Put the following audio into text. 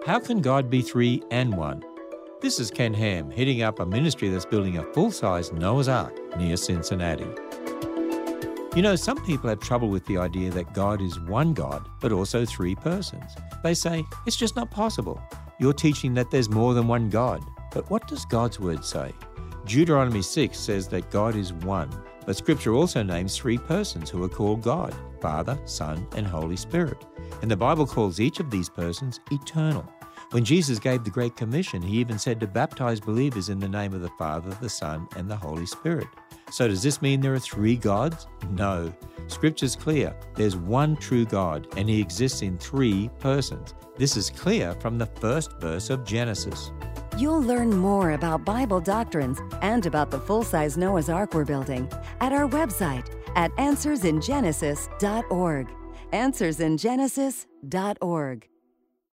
How can God be three and one? This is Ken Ham, heading up a ministry that's building a full-size Noah's Ark near Cincinnati. You know, some people have trouble with the idea that God is one God, but also three persons. They say, it's just not possible. You're teaching that there's more than one God. But what does God's word say? Deuteronomy 6 says that God is one, but Scripture also names three persons who are called God, Father, Son, and Holy Spirit. And the Bible calls each of these persons eternal. When Jesus gave the Great Commission, he even said to baptize believers in the name of the Father, the Son, and the Holy Spirit. So does this mean there are three gods? No. Scripture's clear. There's one true God, and he exists in three persons. This is clear from the first verse of Genesis. You'll learn more about Bible doctrines and about the full-size Noah's Ark we're building at our website at answersingenesis.org. answersingenesis.org.